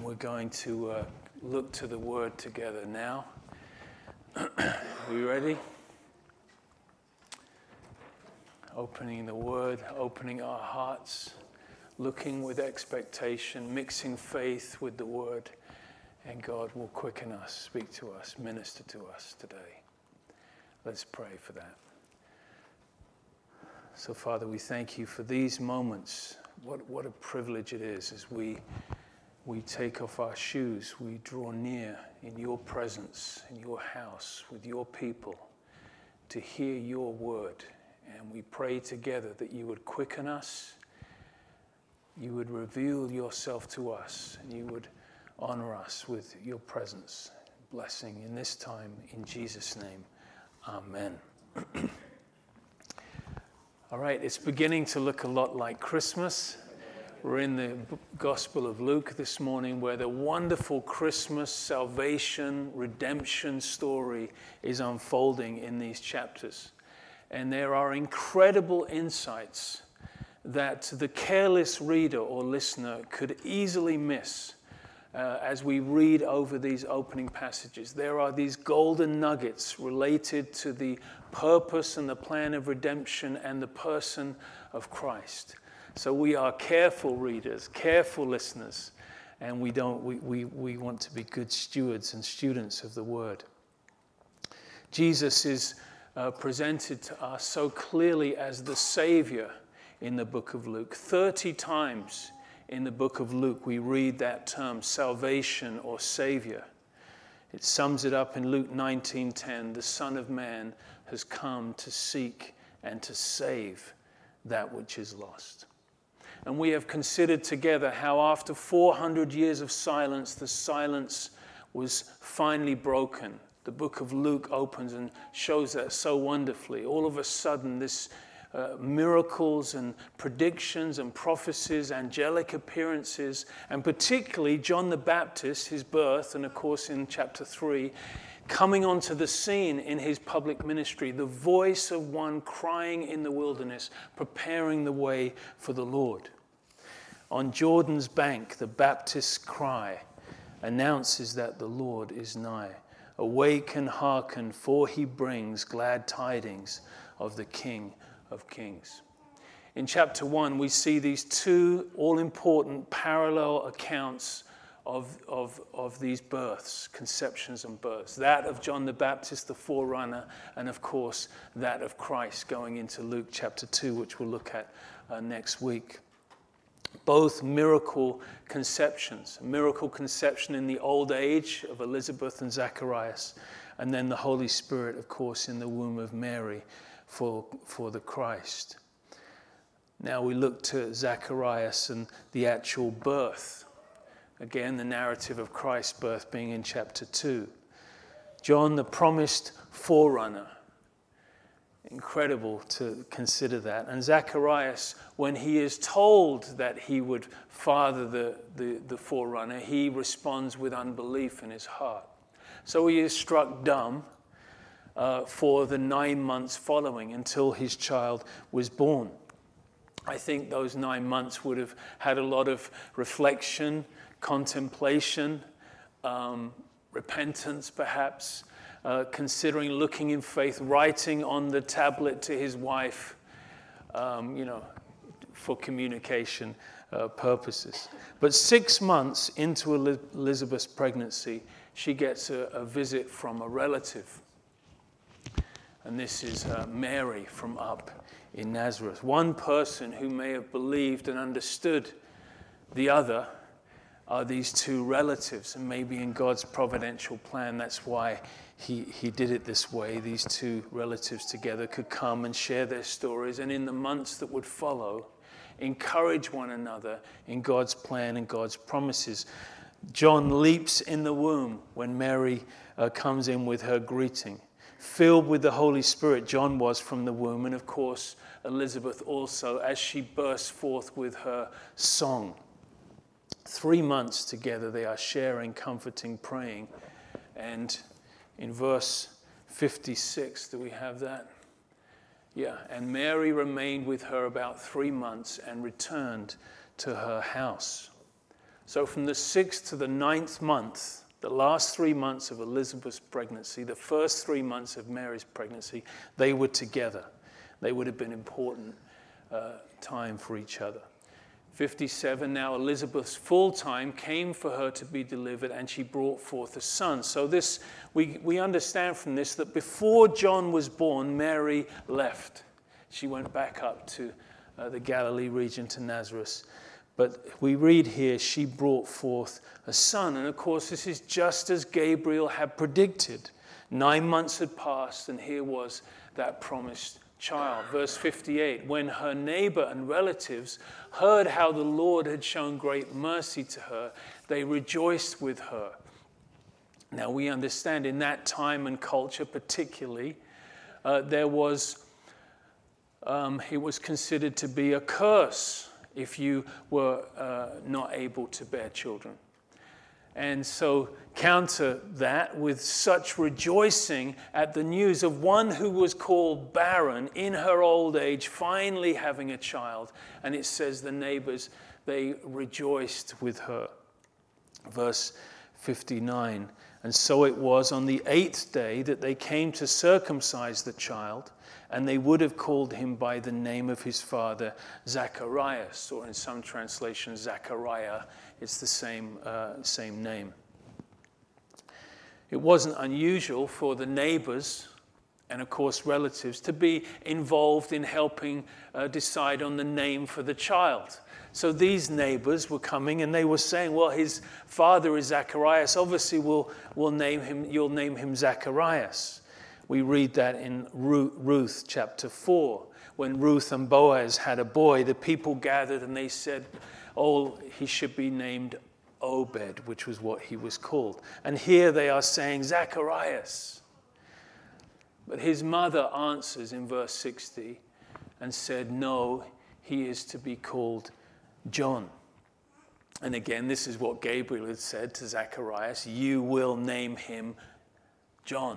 and we're going to look to the Word together now. Are we ready? Opening the Word, opening our hearts, looking with expectation, mixing faith with the Word, and God will quicken us, speak to us, minister to us today. Let's pray for that. So, Father, we thank you for these moments. What a privilege it is as we take off our shoes, we draw near in your presence, in your house, with your people, to hear your word. And we pray together that you would quicken us, you would reveal yourself to us, and you would honor us with your presence. Blessing in this time, in Jesus' name, amen. All right, it's beginning to look a lot like Christmas. We're in the Gospel of Luke this morning, where the wonderful Christmas salvation, redemption story is unfolding in these chapters. And there are incredible insights that the careless reader or listener could easily miss as we read over these opening passages. There are these golden nuggets related to the purpose and the plan of redemption and the person of Christ. So we are careful readers, careful listeners, and we want to be good stewards and students of the Word. Jesus is presented to us so clearly as the Savior in the book of Luke. 30 times in the book of Luke we read that term, salvation or Savior. It sums it up in Luke 19:10, the Son of Man has come to seek and to save that which is lost. And we have considered together how after 400 years of silence, the silence was finally broken. The book of Luke opens and shows that so wonderfully. All of a sudden, this miracles and predictions and prophecies, angelic appearances, and particularly John the Baptist, his birth, and of course in chapter 3, coming onto the scene in his public ministry, the voice of one crying in the wilderness, preparing the way for the Lord. On Jordan's bank, the Baptist's cry announces that the Lord is nigh. Awake and hearken, for he brings glad tidings of the King of Kings. In chapter 1, we see these two all-important parallel accounts of these births, conceptions and births. That of John the Baptist, the forerunner, and of course that of Christ going into Luke chapter 2, which we'll look at next week. Both miracle conceptions. A miracle conception in the old age of Elizabeth and Zacharias, and then the Holy Spirit, of course, in the womb of Mary for the Christ. Now we look to Zacharias and the actual birth. Again, the narrative of Christ's birth being in chapter 2. John, the promised forerunner. Incredible to consider that. And Zacharias, when he is told that he would father the forerunner, he responds with unbelief in his heart. So he is struck dumb for the 9 months following until his child was born. I think those 9 months would have had a lot of reflection, contemplation, repentance perhaps, considering, looking in faith, writing on the tablet to his wife, for communication purposes. But 6 months into Elizabeth's pregnancy, she gets a visit from a relative. And this is Mary from up in Nazareth. One person who may have believed and understood the other are these two relatives, and maybe in God's providential plan, that's why he did it this way. These two relatives together could come and share their stories, and in the months that would follow, encourage one another in God's plan and God's promises. John leaps in the womb when Mary comes in with her greeting. Filled with the Holy Spirit, John was from the womb, and of course Elizabeth also, as she bursts forth with her song. 3 months together they are sharing, comforting, praying. And in verse 56, do we have that? Yeah, and Mary remained with her about 3 months and returned to her house. So from the 6th to the 9th month, the last 3 months of Elizabeth's pregnancy, the first 3 months of Mary's pregnancy, they were together. They would have been important time for each other. 57, now Elizabeth's full time came for her to be delivered, and she brought forth a son. So this, we understand from this that before John was born, Mary left. She went back up to the Galilee region, to Nazareth. But we read here, she brought forth a son. And of course, this is just as Gabriel had predicted. 9 months had passed, and here was that promised child. Verse 58, when her neighbor and relatives heard how the Lord had shown great mercy to her, they rejoiced with her. Now we understand in that time and culture particularly, it was considered to be a curse if you were not able to bear children. And so counter that with such rejoicing at the news of one who was called barren in her old age, finally having a child. And it says the neighbors, they rejoiced with her. Verse 59, and so it was on the 8th day that they came to circumcise the child, and they would have called him by the name of his father, Zacharias, or in some translations, Zachariah. It's the same name. It wasn't unusual for the neighbors and, of course, relatives to be involved in helping decide on the name for the child. So these neighbors were coming and they were saying, well, his father is Zacharias. Obviously, you'll name him Zacharias. We read that in Ruth chapter 4. When Ruth and Boaz had a boy, the people gathered and they said, oh, he should be named Obed, which was what he was called. And here they are saying Zacharias. But his mother answers in verse 60 and said, no, he is to be called John. And again, this is what Gabriel had said to Zacharias, you will name him John.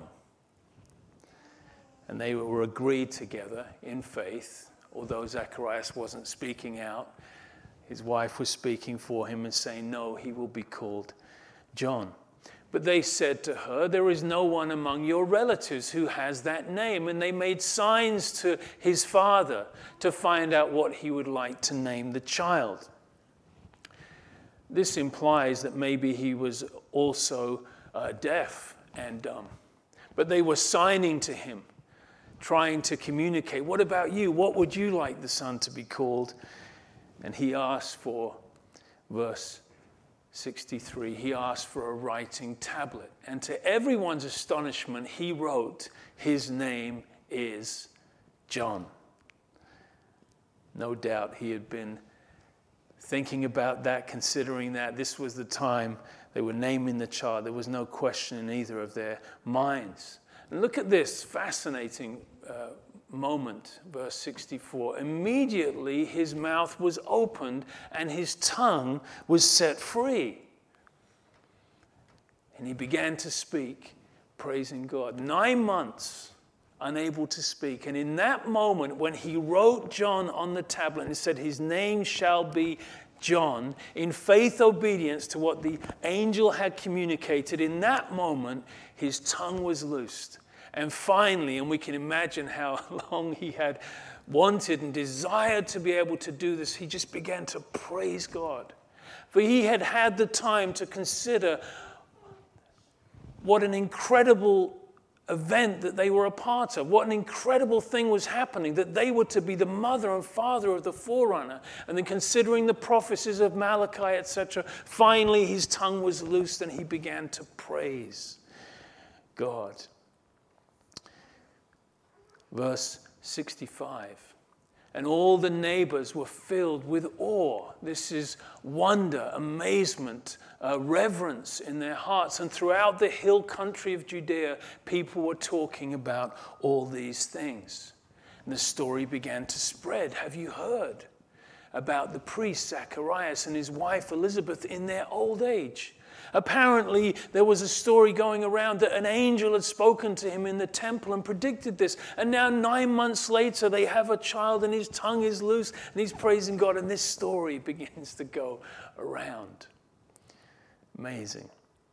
And they were agreed together in faith, although Zacharias wasn't speaking out. His wife was speaking for him and saying, no, he will be called John. But they said to her, there is no one among your relatives who has that name. And they made signs to his father to find out what he would like to name the child. This implies that maybe he was also deaf and dumb. But they were signing to him, trying to communicate. What about you? What would you like the son to be called? And he asked for, verse 63, he asked for a writing tablet. And to everyone's astonishment, he wrote, his name is John. No doubt he had been thinking about that, considering that this was the time they were naming the child. There was no question in either of their minds. And look at this fascinating moment, verse 64. Immediately his mouth was opened and his tongue was set free. And he began to speak, praising God. 9 months unable to speak. And in that moment, when he wrote John on the tablet and said, his name shall be John, in faith obedience to what the angel had communicated, in that moment, his tongue was loosed. And finally, and we can imagine how long he had wanted and desired to be able to do this, he just began to praise God. For he had had the time to consider what an incredible event that they were a part of, what an incredible thing was happening, that they were to be the mother and father of the forerunner. And then considering the prophecies of Malachi, etc., finally his tongue was loosed and he began to praise God. Verse 65, and all the neighbors were filled with awe. This is wonder, amazement, reverence in their hearts. And throughout the hill country of Judea, people were talking about all these things. And the story began to spread. Have you heard about the priest Zacharias and his wife Elizabeth in their old age? Apparently, there was a story going around that an angel had spoken to him in the temple and predicted this. And now 9 months later, they have a child and his tongue is loose and he's praising God. And this story begins to go around. Amazing.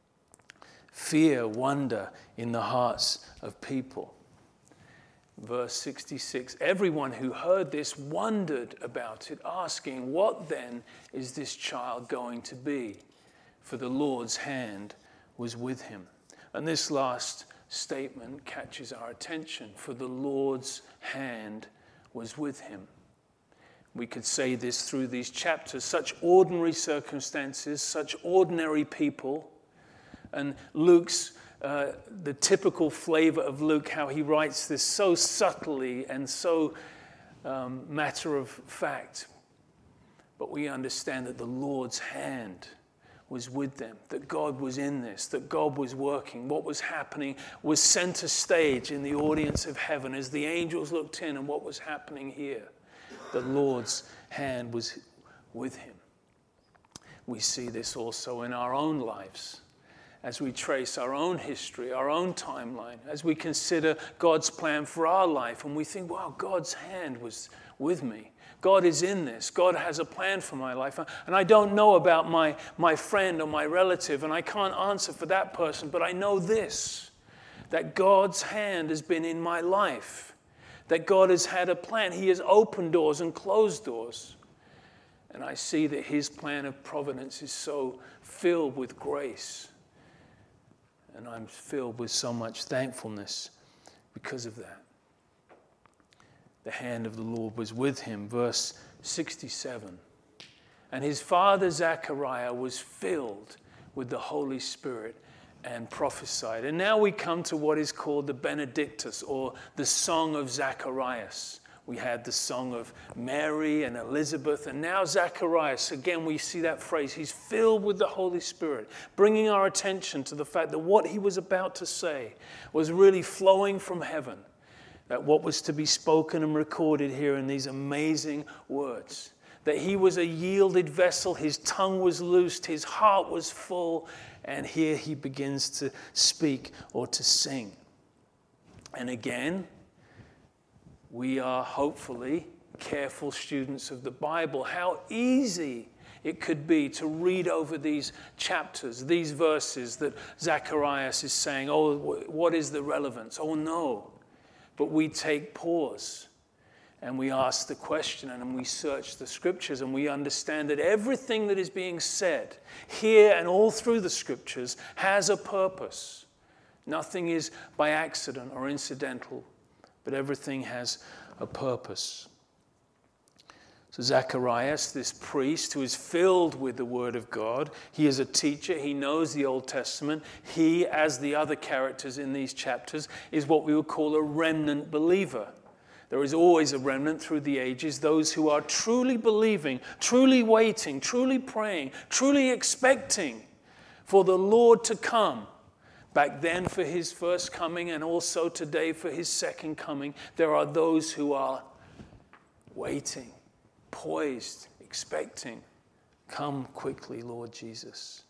Fear, wonder in the hearts of people. Verse 66, everyone who heard this wondered about it, asking, what then is this child going to be? For the Lord's hand was with him. And this last statement catches our attention. For the Lord's hand was with him. We could say this through these chapters. Such ordinary circumstances, such ordinary people. And Luke's, the typical flavor of Luke, how he writes this so subtly and so matter of fact. But we understand that the Lord's hand was with them, that God was in this, that God was working. What was happening was center stage in the audience of heaven as the angels looked in, and what was happening here. The Lord's hand was with him. We see this also in our own lives as we trace our own history, our own timeline, as we consider God's plan for our life, and we think, wow, God's hand was with me. God is in this. God has a plan for my life. And I don't know about my friend or my relative, and I can't answer for that person, but I know this, that God's hand has been in my life, that God has had a plan. He has opened doors and closed doors. And I see that his plan of providence is so filled with grace. And I'm filled with so much thankfulness because of that. The hand of the Lord was with him. Verse 67. And his father Zechariah was filled with the Holy Spirit and prophesied. And now we come to what is called the Benedictus, or the Song of Zacharias. We had the song of Mary and Elizabeth, and now Zacharias. Again, we see that phrase. He's filled with the Holy Spirit, bringing our attention to the fact that what he was about to say was really flowing from heaven. That what was to be spoken and recorded here in these amazing words. That he was a yielded vessel, his tongue was loosed, his heart was full, and here he begins to speak or to sing. And again, we are hopefully careful students of the Bible. How easy it could be to read over these chapters, these verses that Zacharias is saying, oh, what is the relevance? Oh, no. But we take pause and we ask the question and we search the scriptures and we understand that everything that is being said here and all through the scriptures has a purpose. Nothing is by accident or incidental, but everything has a purpose. So Zacharias, this priest who is filled with the Word of God, he is a teacher, he knows the Old Testament. He, as the other characters in these chapters, is what we would call a remnant believer. There is always a remnant through the ages, those who are truly believing, truly waiting, truly praying, truly expecting for the Lord to come. Back then for his first coming and also today for his second coming, there are those who are waiting, poised, expecting. Come quickly, Lord Jesus.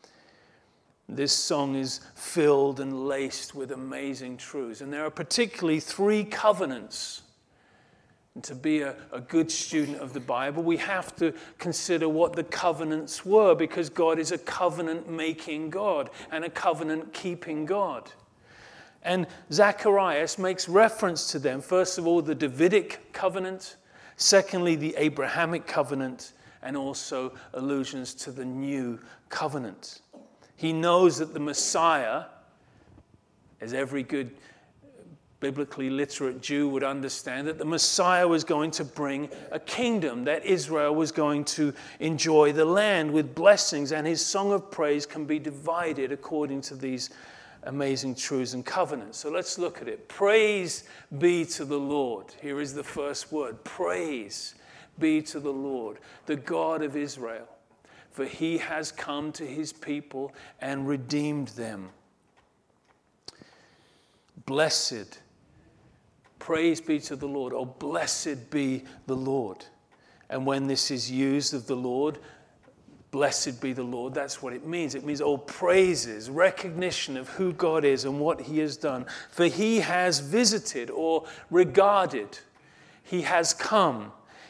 This song is filled and laced with amazing truths. And there are particularly 3 covenants. And to be a good student of the Bible, we have to consider what the covenants were, because God is a covenant-making God and a covenant-keeping God. And Zacharias makes reference to them. First of all, the Davidic covenant. Secondly, the Abrahamic covenant. And also allusions to the new covenant. He knows that the Messiah, as every good biblically literate Jew would understand, that the Messiah was going to bring a kingdom, that Israel was going to enjoy the land with blessings, and his song of praise can be divided according to these amazing truths and covenants. So let's look at it. Praise be to the Lord. Here is the first word. Praise be to the Lord, the God of Israel, for he has come to his people and redeemed them. Blessed, praise be to the Lord. Oh, blessed be the Lord. And when this is used of the Lord, blessed be the Lord, that's what it means. It means, oh, praises, recognition of who God is and what he has done. For he has visited or regarded. He has come.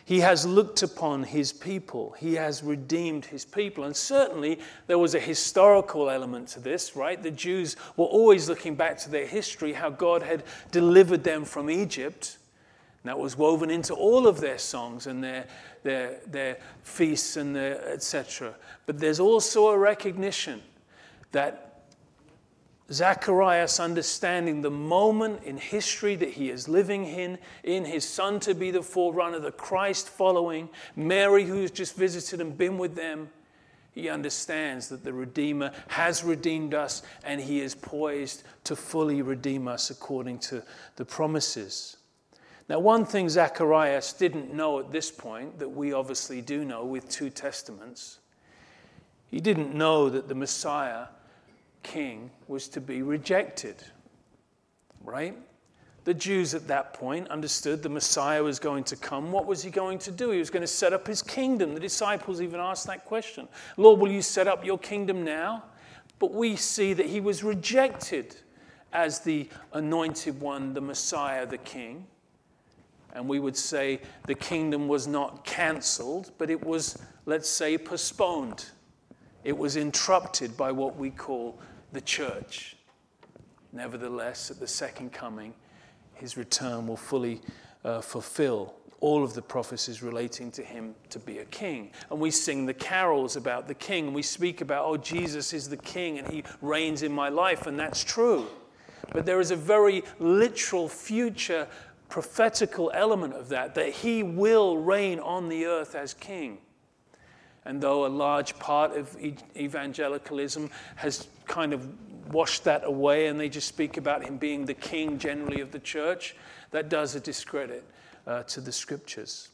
He has looked upon his people. He has redeemed his people. And certainly there was a historical element to this, right? The Jews were always looking back to their history, how God had delivered them from Egypt. And that was woven into all of their songs and their feasts and their etc. But there's also a recognition that Zacharias, understanding the moment in history that he is living in his son to be the forerunner, the Christ following, Mary who's just visited and been with them, he understands that the Redeemer has redeemed us and he is poised to fully redeem us according to the promises. Now, one thing Zacharias didn't know at this point, that we obviously do know with 2 Testaments, he didn't know that the Messiah King was to be rejected, right? The Jews at that point understood the Messiah was going to come. What was he going to do? He was going to set up his kingdom. The disciples even asked that question. Lord, will you set up your kingdom now? But we see that he was rejected as the anointed one, the Messiah, the King. And we would say the kingdom was not cancelled, but it was, let's say, postponed. It was interrupted by what we call the church. Nevertheless, at the second coming, his return will fully fulfill all of the prophecies relating to him to be a king. And we sing the carols about the king, and we speak about, oh, Jesus is the king and he reigns in my life, and that's true. But there is a very literal future prophetical element of that he will reign on the earth as king. And though a large part of evangelicalism has kind of washed that away and they just speak about him being the king generally of the church, that does a discredit to the scriptures.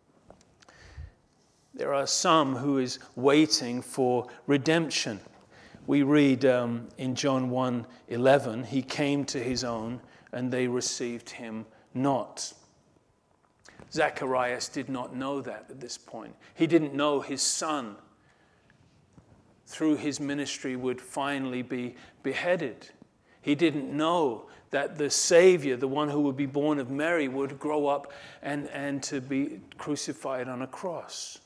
There are some who is waiting for redemption. We read in John 1:11, he came to his own and they received him not. Zacharias did not know that at this point. He didn't know his son, through his ministry, would finally be beheaded. He didn't know that the Savior, the one who would be born of Mary, would grow up and to be crucified on a cross.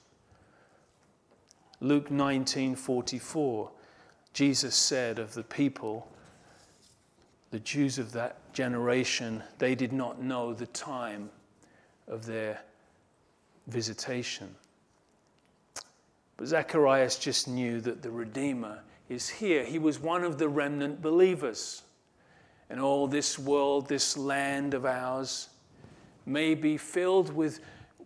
Luke 19:44, Jesus said of the people, the Jews of that generation, they did not know the time of their visitation. But Zacharias just knew that the Redeemer is here. He was one of the remnant believers. And all this world, this land of ours, may be filled with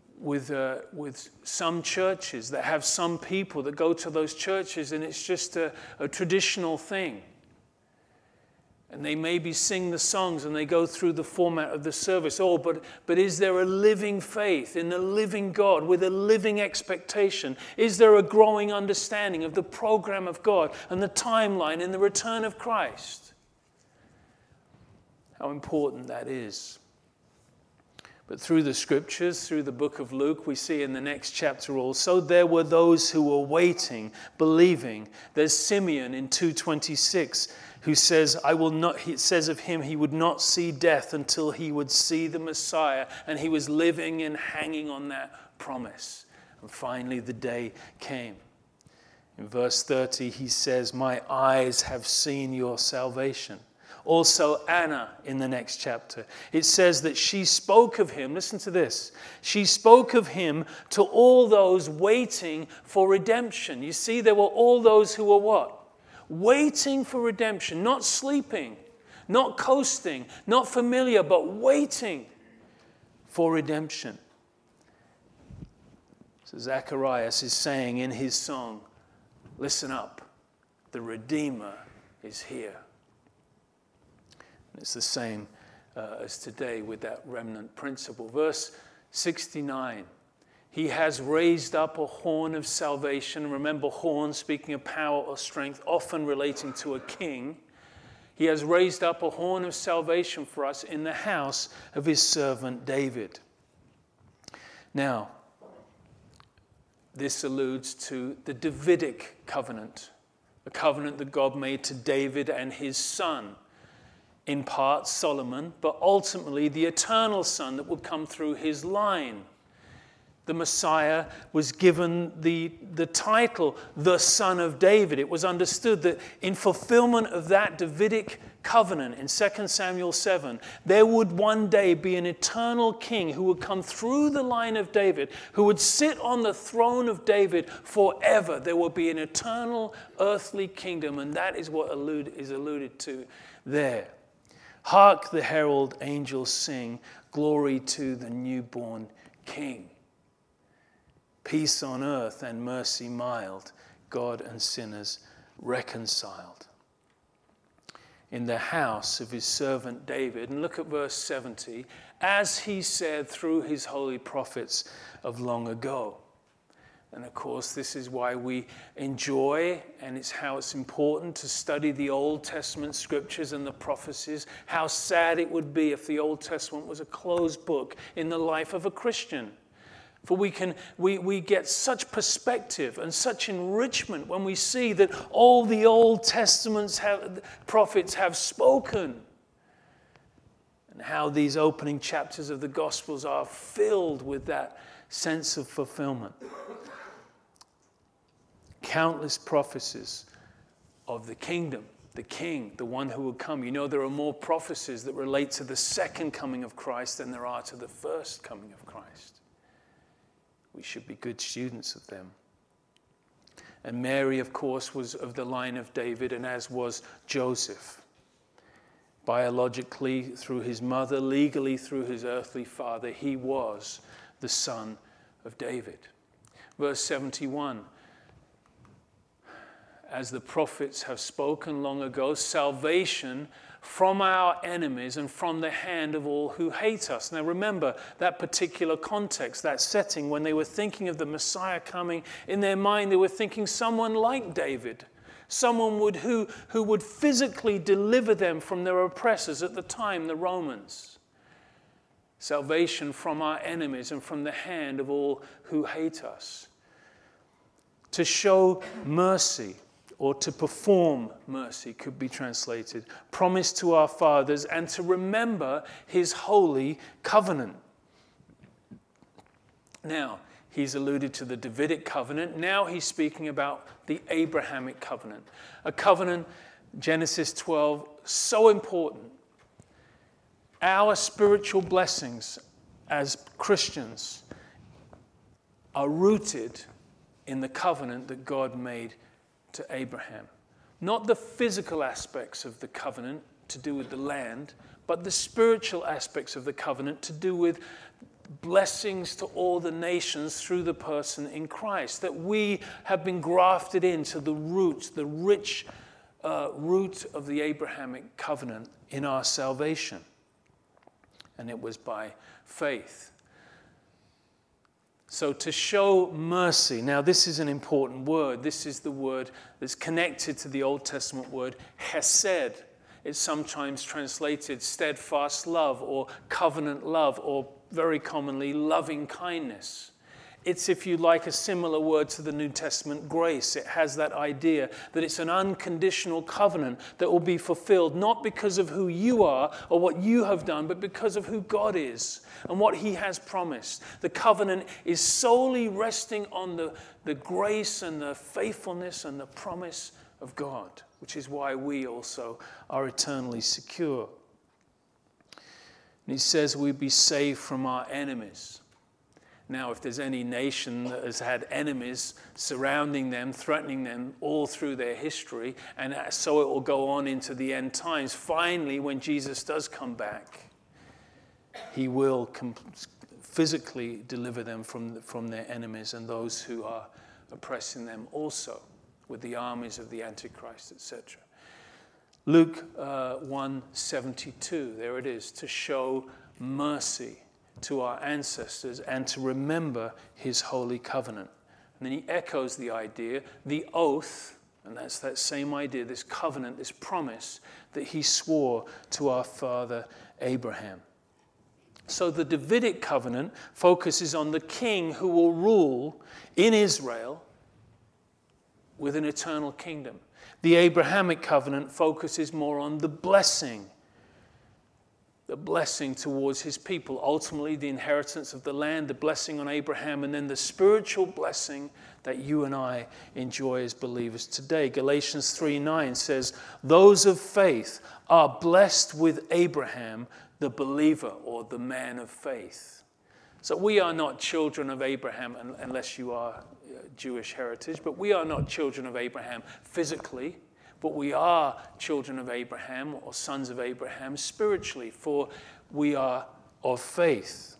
some churches that have some people that go to those churches and it's just a traditional thing. And they maybe sing the songs and they go through the format of the service. Oh, but is there a living faith in the living God with a living expectation? Is there a growing understanding of the program of God and the timeline in the return of Christ? How important that is. But through the scriptures, through the book of Luke, we see in the next chapter also, there were those who were waiting, believing. There's Simeon in 2:26. Who says, it says of him, he would not see death until he would see the Messiah. And he was living and hanging on that promise. And finally the day came. In verse 30, he says, my eyes have seen your salvation. Also Anna in the next chapter. It says that she spoke of him, listen to this, she spoke of him to all those waiting for redemption. You see, there were all those who were what? Waiting for redemption, not sleeping, not coasting, not familiar, but waiting for redemption. So Zacharias is saying in his song, listen up, the Redeemer is here. And it's the same as today with that remnant principle. Verse 69. He has raised up a horn of salvation. Remember, horn, speaking of power or strength, often relating to a king. He has raised up a horn of salvation for us in the house of his servant David. Now, this alludes to the Davidic covenant, a covenant that God made to David and his son. In part, Solomon, but ultimately the eternal son that would come through his line. the Messiah was given the title, the Son of David. It was understood that in fulfillment of that Davidic covenant in 2 Samuel 7, there would one day be an eternal king who would come through the line of David, who would sit on the throne of David forever. There would be an eternal earthly kingdom, and that is what is alluded to there. Hark the herald angels sing, glory to the newborn King. Peace on earth and mercy mild, God and sinners reconciled. In the house of his servant David, and look at verse 70, as he said through his holy prophets of long ago. And of course, this is why we enjoy, and it's how it's important to study the Old Testament scriptures and the prophecies. How sad it would be if the Old Testament was a closed book in the life of a Christian. For we get such perspective and such enrichment when we see that all the Old Testament's prophets have spoken. And how these opening chapters of the Gospels are filled with that sense of fulfillment. Countless prophecies of the kingdom, the king, the one who will come. You know, there are more prophecies that relate to the second coming of Christ than there are to the first coming of Christ. We should be good students of them. And Mary, of course, was of the line of David, and as was Joseph. Biologically, through his mother, legally through his earthly father, he was the son of David. Verse 71, as the prophets have spoken long ago, salvation from our enemies and from the hand of all who hate us. Now remember that particular context, that setting, when they were thinking of the Messiah coming, in their mind they were thinking someone like David, someone who would physically deliver them from their oppressors at the time, the Romans. Salvation from our enemies and from the hand of all who hate us. To show mercy, or to perform mercy, could be translated, promised to our fathers, and to remember his holy covenant. Now, he's alluded to the Davidic covenant. Now he's speaking about the Abrahamic covenant. A covenant, Genesis 12, so important. Our spiritual blessings as Christians are rooted in the covenant that God made to Abraham. Not the physical aspects of the covenant to do with the land, but the spiritual aspects of the covenant to do with blessings to all the nations through the person in Christ. That we have been grafted into the roots, the rich root of the Abrahamic covenant in our salvation. And it was by faith. So to show mercy, now this is an important word. This is the word that's connected to the Old Testament word hesed. It's sometimes translated steadfast love or covenant love, or very commonly loving kindness. It's, if you like, a similar word to the New Testament grace. It has that idea that it's an unconditional covenant that will be fulfilled, not because of who you are or what you have done, but because of who God is and what he has promised. The covenant is solely resting on the grace and the faithfulness and the promise of God, which is why we also are eternally secure. And he says we'd be saved from our enemies. Now, if there's any nation that has had enemies surrounding them, threatening them all through their history, and so it will go on into the end times, finally, when Jesus does come back, he will physically deliver them from their enemies and those who are oppressing them also, with the armies of the Antichrist, etc. Luke 1:72, there it is, to show mercy to our ancestors and to remember his holy covenant. And then he echoes the idea, the oath, and that's that same idea, this covenant, this promise that he swore to our father Abraham. So the Davidic covenant focuses on the king who will rule in Israel with an eternal kingdom. The Abrahamic covenant focuses more on the blessing the blessing towards his people, ultimately the inheritance of the land, the blessing on Abraham, and then the spiritual blessing that you and I enjoy as believers today. Galatians 3:9 says, those of faith are blessed with Abraham, the believer, or the man of faith. So we are not children of Abraham unless you are Jewish heritage, but we are not children of Abraham physically, but we are children of Abraham or sons of Abraham spiritually, for we are of faith.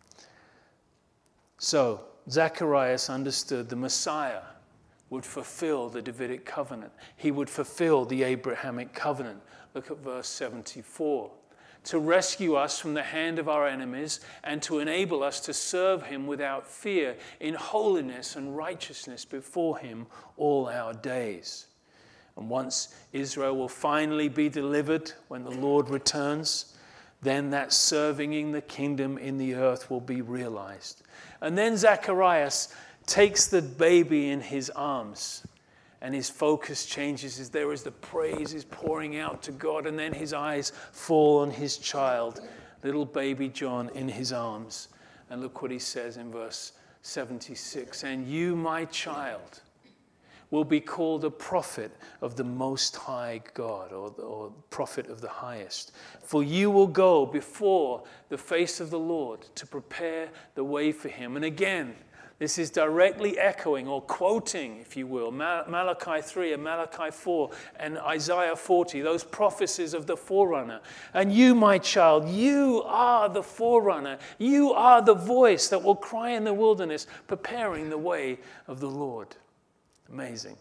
So Zacharias understood the Messiah would fulfill the Davidic covenant. He would fulfill the Abrahamic covenant. Look at verse 74. To rescue us from the hand of our enemies and to enable us to serve him without fear in holiness and righteousness before him all our days. And once Israel will finally be delivered when the Lord returns, then that serving in the kingdom in the earth will be realized. And then Zacharias takes the baby in his arms and his focus changes as there is the praise is pouring out to God, and then his eyes fall on his child, little baby John in his arms. And look what he says in verse 76. And you, my child, will be called a prophet of the Most High God, or prophet of the highest. For you will go before the face of the Lord to prepare the way for him. And again, this is directly echoing or quoting, if you will, Malachi 3 and Malachi 4 and Isaiah 40, those prophecies of the forerunner. And you, my child, you are the forerunner. You are the voice that will cry in the wilderness, preparing the way of the Lord. Amazing.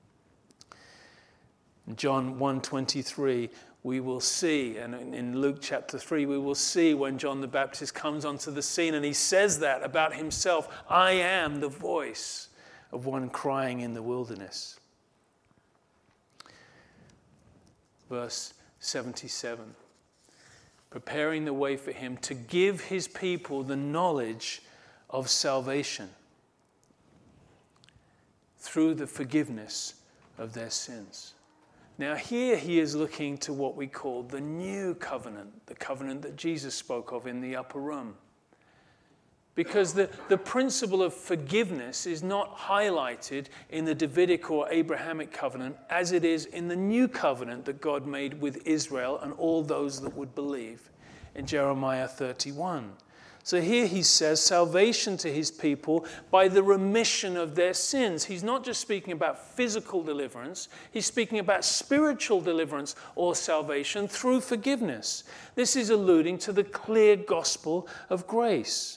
In John 1:23, we will see, and in Luke chapter 3, we will see when John the Baptist comes onto the scene and he says that about himself, I am the voice of one crying in the wilderness. Verse 77, preparing the way for him to give his people the knowledge of salvation through the forgiveness of their sins. Now here he is looking to what we call the new covenant, the covenant that Jesus spoke of in the upper room. Because the principle of forgiveness is not highlighted in the Davidic or Abrahamic covenant as it is in the new covenant that God made with Israel and all those that would believe in Jeremiah 31. So here he says salvation to his people by the remission of their sins. He's not just speaking about physical deliverance. He's speaking about spiritual deliverance or salvation through forgiveness. This is alluding to the clear gospel of grace.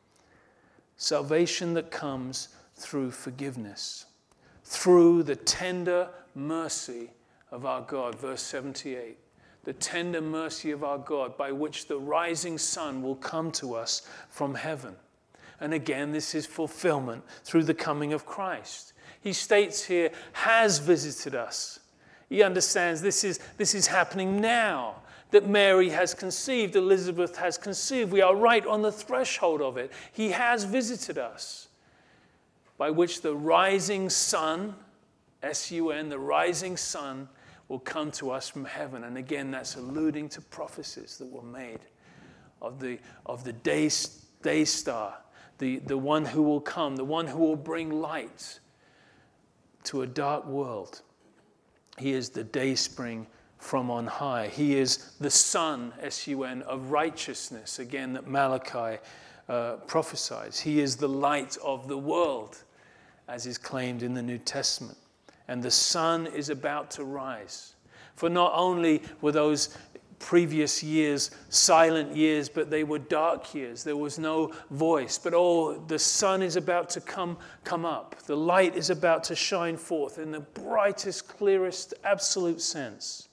Salvation that comes through forgiveness, through the tender mercy of our God. Verse 78. The tender mercy of our God, by which the rising sun will come to us from heaven. And again, this is fulfillment through the coming of Christ. He states here, has visited us. He understands this is happening now, that Mary has conceived, Elizabeth has conceived. We are right on the threshold of it. He has visited us, by which the rising sun, S-U-N, the rising sun, will come to us from heaven. And again, that's alluding to prophecies that were made of the day star, the one who will come, the one who will bring light to a dark world. He is the day spring from on high. He is the sun, S-U-N, of righteousness, again, that Malachi prophesies. He is the light of the world, as is claimed in the New Testament. And the sun is about to rise. For not only were those previous years silent years, but they were dark years. There was no voice. But the sun is about to come up. The light is about to shine forth in the brightest, clearest, absolute sense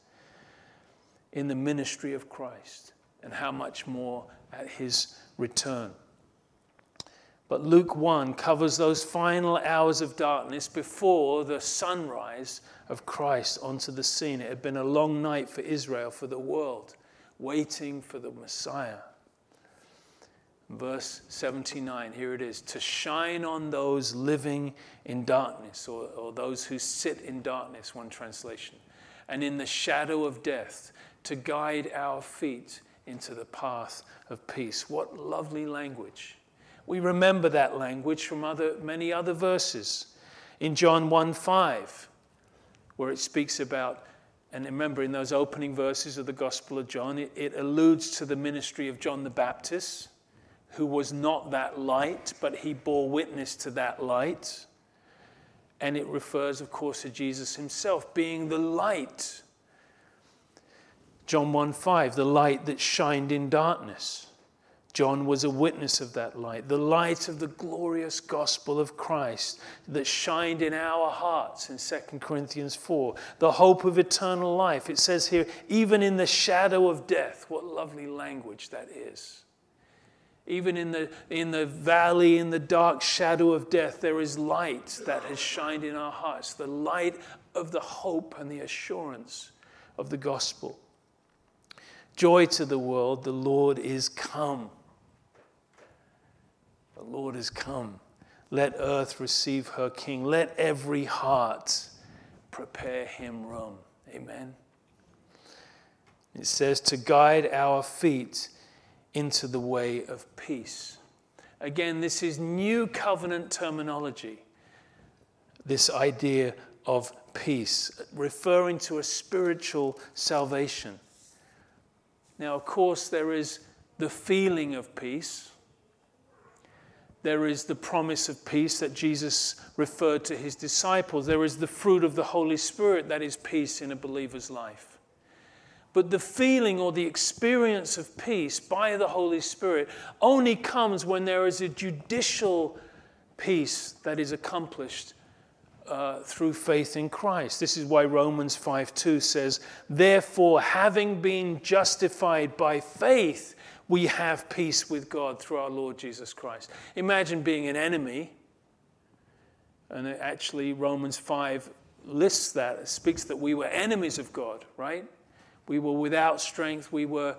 in the ministry of Christ. And how much more at his return. But Luke 1 covers those final hours of darkness before the sunrise of Christ onto the scene. It had been a long night for Israel, for the world, waiting for the Messiah. Verse 79, here it is, to shine on those living in darkness, or those who sit in darkness, one translation, and in the shadow of death, to guide our feet into the path of peace. What lovely language. We remember that language from many other verses. In John 1:5, where it speaks about, and remember in those opening verses of the Gospel of John, it alludes to the ministry of John the Baptist, who was not that light, but he bore witness to that light. And it refers, of course, to Jesus himself being the light. John 1:5, the light that shined in darkness. John was a witness of that light, the light of the glorious gospel of Christ that shined in our hearts in 2 Corinthians 4, the hope of eternal life. It says here, even in the shadow of death. What lovely language that is. Even in the valley, in the dark shadow of death, there is light that has shined in our hearts, the light of the hope and the assurance of the gospel. Joy to the world, the Lord is come. The Lord is come. Let earth receive her King. Let every heart prepare him room. Amen. It says to guide our feet into the way of peace. Again, this is new covenant terminology. This idea of peace, referring to a spiritual salvation. Now, of course, there is the feeling of peace. There is the promise of peace that Jesus referred to his disciples. There is the fruit of the Holy Spirit that is peace in a believer's life. But the feeling or the experience of peace by the Holy Spirit only comes when there is a judicial peace that is accomplished through faith in Christ. This is why Romans 5:2 says, therefore, having been justified by faith, we have peace with God through our Lord Jesus Christ. Imagine being an enemy. And actually, Romans 5 lists that. It speaks that we were enemies of God, right? We were without strength. We were,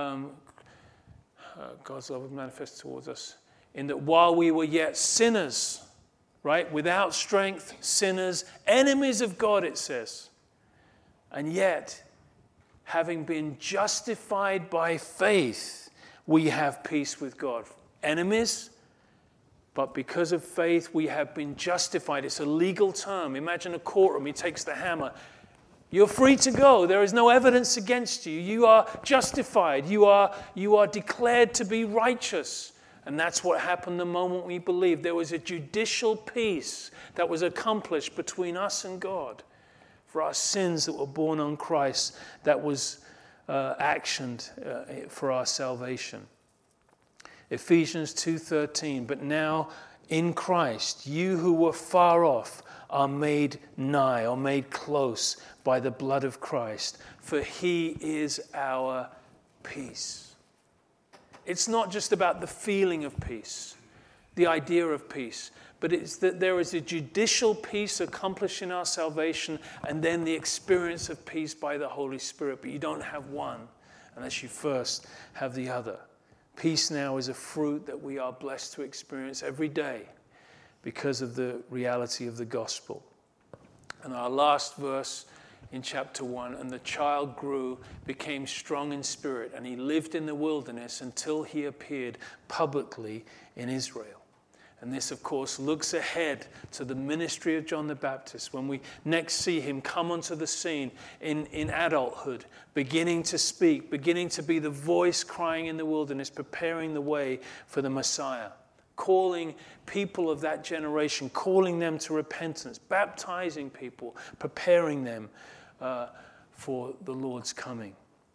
God's love was manifest towards us. In that while we were yet sinners, right? Without strength, sinners, enemies of God, it says. And yet, having been justified by faith, we have peace with God. Enemies, but because of faith, we have been justified. It's a legal term. Imagine a courtroom. He takes the hammer. You're free to go. There is no evidence against you. You are justified. You are declared to be righteous. And that's what happened the moment we believed. There was a judicial peace that was accomplished between us and God for our sins that were borne on Christ, that was actioned for our salvation. Ephesians 2:13, but now in Christ, you who were far off are made nigh or made close by the blood of Christ, for he is our peace. It's not just about the feeling of peace, the idea of peace, but it's that there is a judicial peace accomplished in our salvation and then the experience of peace by the Holy Spirit. But you don't have one unless you first have the other. Peace now is a fruit that we are blessed to experience every day because of the reality of the gospel. And our last verse in chapter 1, and the child grew, became strong in spirit, and he lived in the wilderness until he appeared publicly in Israel. And this, of course, looks ahead to the ministry of John the Baptist when we next see him come onto the scene in adulthood, beginning to speak, beginning to be the voice crying in the wilderness, preparing the way for the Messiah, calling people of that generation, calling them to repentance, baptizing people, preparing them for the Lord's coming.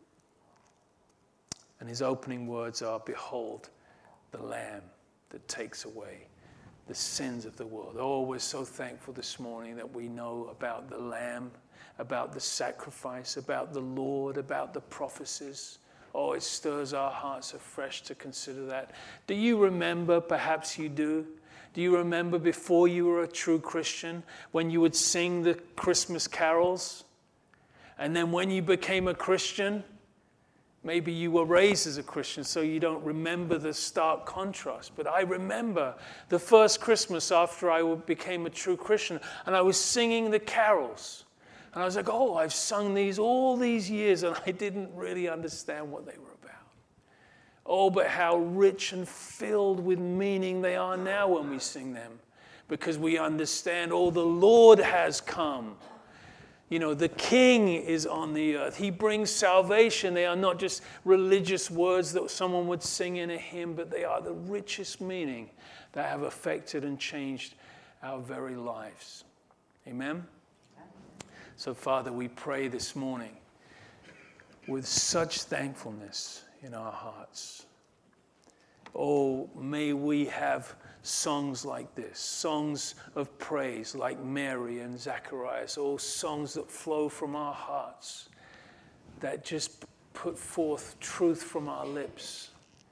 And his opening words are, behold, the Lamb that takes away the sins of the world. Oh, we're so thankful this morning that we know about the Lamb, about the sacrifice, about the Lord, about the prophecies. Oh, it stirs our hearts afresh to consider that. Do you remember, perhaps you do you remember before you were a true Christian, when you would sing the Christmas carols? And then when you became a Christian, maybe you were raised as a Christian, so you don't remember the stark contrast. But I remember the first Christmas after I became a true Christian, and I was singing the carols. And I was like, oh, I've sung these all these years, and I didn't really understand what they were about. Oh, but how rich and filled with meaning they are now when we sing them. Because we understand, oh, the Lord has come. You know, the King is on the earth. He brings salvation. They are not just religious words that someone would sing in a hymn, but they are the richest meaning that have affected and changed our very lives. Amen? So, Father, we pray this morning with such thankfulness in our hearts. Oh, may we have songs like this, songs of praise like Mary and Zacharias, oh, songs that flow from our hearts, that just put forth truth from our lips,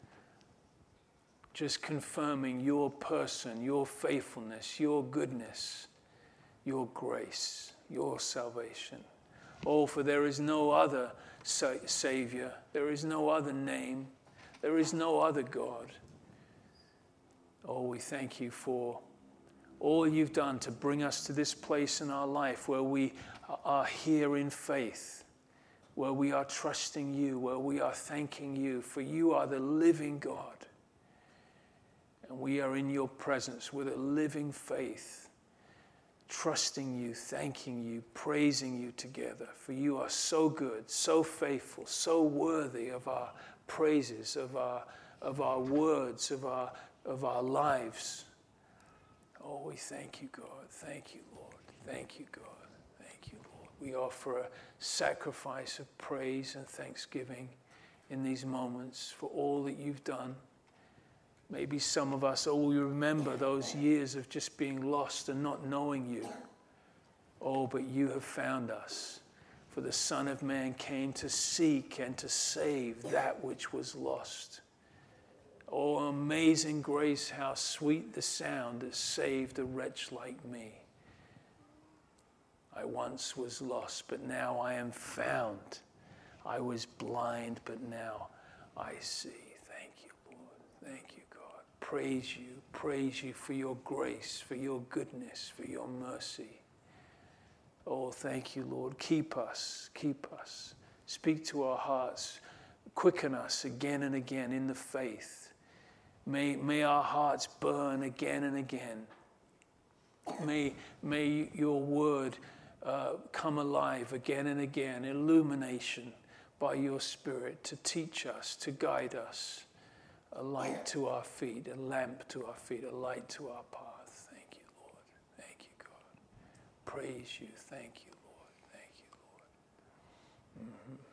just confirming your person, your faithfulness, your goodness, your grace, your salvation. Oh, for there is no other Savior, there is no other name, there is no other God. Oh, we thank you for all you've done to bring us to this place in our life where we are here in faith, where we are trusting you, where we are thanking you, for you are the living God. And we are in your presence with a living faith, trusting you, thanking you, praising you together. For you are so good, so faithful, so worthy of our praises, of our words, of our lives. Oh, we thank you, God. Thank you, Lord. Thank you, God. Thank you, Lord. We offer a sacrifice of praise and thanksgiving in these moments for all that you've done. Maybe some of us, we remember those years of just being lost and not knowing you. Oh, but you have found us. For the Son of Man came to seek and to save that which was lost. Oh, amazing grace, how sweet the sound that saved a wretch like me. I once was lost, but now I am found. I was blind, but now I see. Thank you, Lord. Thank you, God. Praise you for your grace, for your goodness, for your mercy. Oh, thank you, Lord. Keep us. Speak to our hearts. Quicken us again and again in the faith. May our hearts burn again and again. May your word come alive again and again. Illumination by your Spirit to teach us, to guide us. A light to our feet, a lamp to our feet, a light to our path. Thank you, Lord. Thank you, God. Praise you. Thank you, Lord. Thank you, Lord.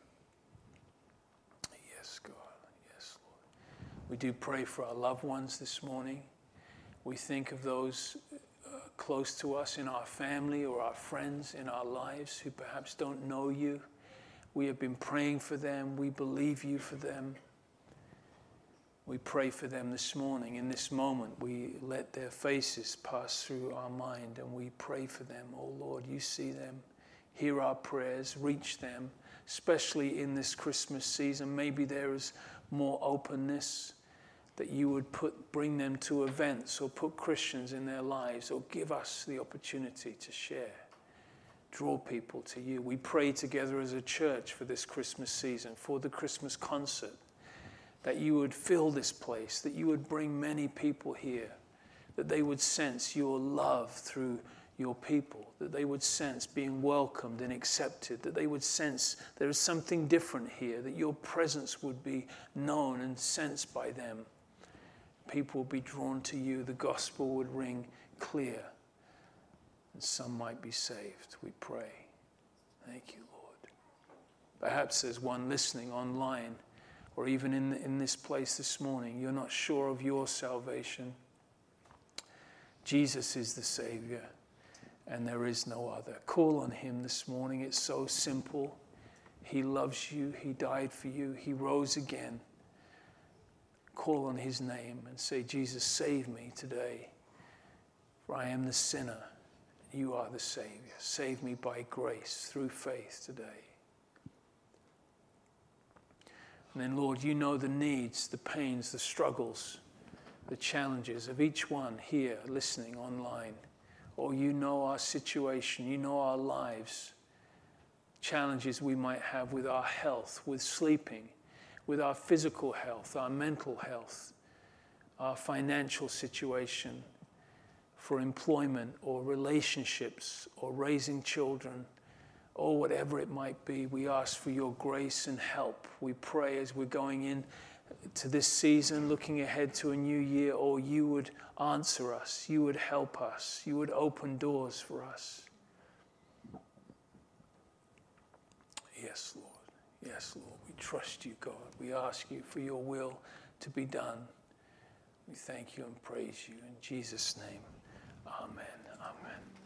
Yes, God. Yes, Lord. We do pray for our loved ones this morning. We think of those close to us in our family or our friends in our lives who perhaps don't know you. We have been praying for them. We believe you for them. We pray for them this morning. In this moment, we let their faces pass through our mind and we pray for them. Oh Lord, you see them. Hear our prayers. Reach them, especially in this Christmas season. Maybe there is more openness that you would bring them to events or put Christians in their lives or give us the opportunity to share. Draw people to you. We pray together as a church for this Christmas season, for the Christmas concert, that you would fill this place, that you would bring many people here, that they would sense your love through your people, that they would sense being welcomed and accepted, that they would sense there is something different here, that your presence would be known and sensed by them. People would be drawn to you, the gospel would ring clear, and some might be saved, we pray. Thank you, Lord. Perhaps there's one listening online or even in this place this morning. You're not sure of your salvation. Jesus is the Savior, and there is no other. Call on him this morning. It's so simple. He loves you. He died for you. He rose again. Call on his name and say, Jesus, save me today, for I am the sinner. You are the Savior. Save me by grace through faith today. And then, Lord, you know the needs, the pains, the struggles, the challenges of each one here listening online. Or you know our situation, you know our lives, challenges we might have with our health, with sleeping, with our physical health, our mental health, our financial situation, for employment or relationships or raising children or whatever it might be. We ask for your grace and help. We pray as we're going in to this season, looking ahead to a new year, you would answer us, you would help us, you would open doors for us. Yes, Lord. Yes, Lord. We trust you, God. We ask you for your will to be done. We thank you and praise you in Jesus' name. Amen. Amen.